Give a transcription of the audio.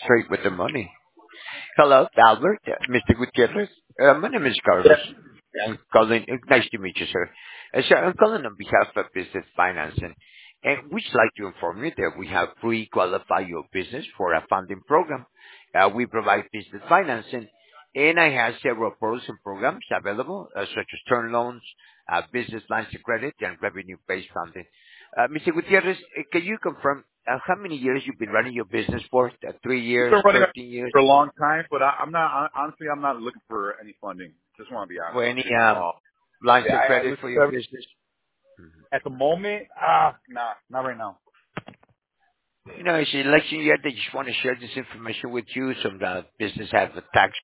straight with the money. Hello, Albert, Mr. Gutierrez. My name is Yeah. Carlos. I'm calling. Nice to meet you, sir. Sir, I'm calling on behalf of Business Financing, and we'd like to inform you that we have pre-qualify your business for a funding program. We provide business financing, and I have several products and programs available, such as term loans, business lines of credit, and revenue-based funding. Mr. Gutierrez, can you confirm how many years you've been running your business for? 3 We've years, been running 13 years? for a long time, but I'm not honestly. I'm not looking for any funding. Just want to be For honest with any you. lines Yeah, of I credit listen for to your business? at the moment. Nah, not right now. It's an election year. They just want to share this information with you. Some business have a tax